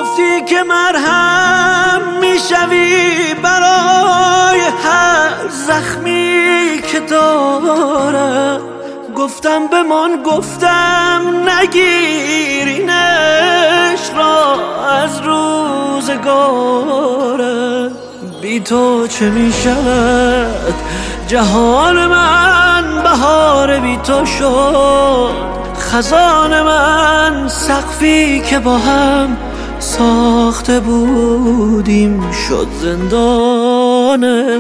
گفتی که مرهم میشوی برای هر زخمی که دارم. گفتم بمان، گفتم نگیر این عشق را از روزگارم. بی تو چه می شود جهان من، بهار بی تو شد خزان من. سقفی که با هم ساخته بودیم شد زندان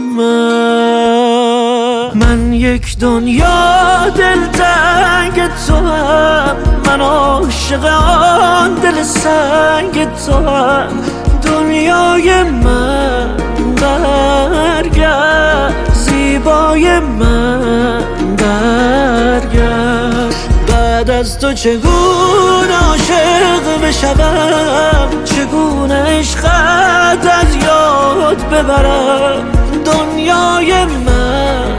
من یک دنیا دلتنگ تو هم، من عاشق آن دل سنگ تو هم. دنیای من برگرد، زیبای من برگرد. بعد از تو چگونه عاشق بشوم، چگونه عشقت از یاد ببرم. دنیای من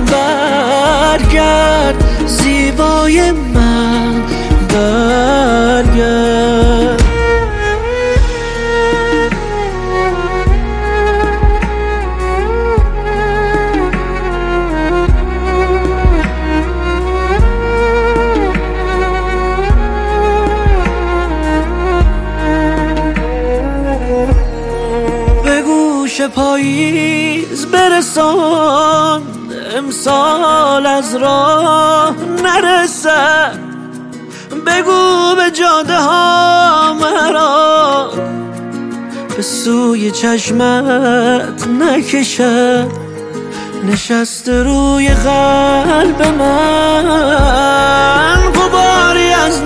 برگرد، زیبای من برگرد. پاییز برسان، امسال از راه نرسد. بگو به جاده ها مرا به سوی چشمت نکشد. نشسته روی قلب من غباری از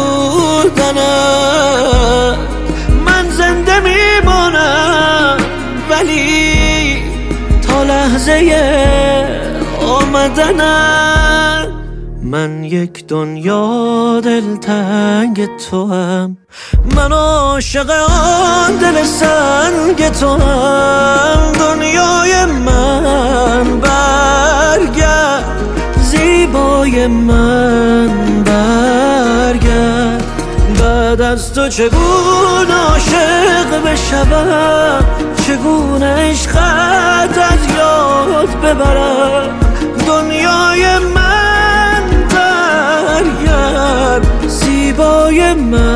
نبودنت. من زنده میمانم ولی تا لحظه آمدنم. من یک دنیا دلتنگ تو هم، من عاشق آن دل سنگ تو هم. دنیای من برگرد، زیبای من برگرد. بعد از تو چگونه عاشق بشوم، چگونه عشقت از یاد ببرم. دنیای من برگرد، زیبای من